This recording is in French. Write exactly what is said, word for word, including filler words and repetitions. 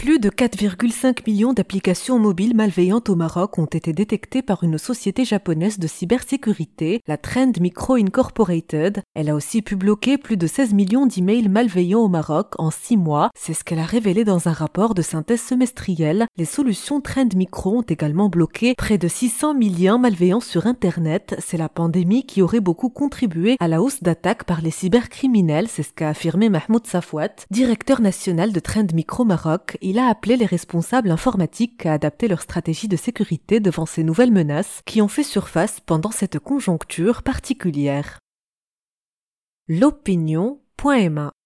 Plus de quatre virgule cinq millions d'applications mobiles malveillantes au Maroc ont été détectées par une société japonaise de cybersécurité, la Trend Micro Incorporated. Elle a aussi pu bloquer plus de seize millions d'emails malveillants au Maroc en six mois. C'est ce qu'elle a révélé dans un rapport de synthèse semestrielle. Les solutions Trend Micro ont également bloqué près de six cents mille liens malveillants sur Internet. C'est la pandémie qui aurait beaucoup contribué à la hausse d'attaques par les cybercriminels. C'est ce qu'a affirmé Mahmoud Safwat, directeur national de Trend Micro Maroc. Il a appelé les responsables informatiques à adapter leur stratégie de sécurité devant ces nouvelles menaces qui ont fait surface pendant cette conjoncture particulière. L'opinion point m a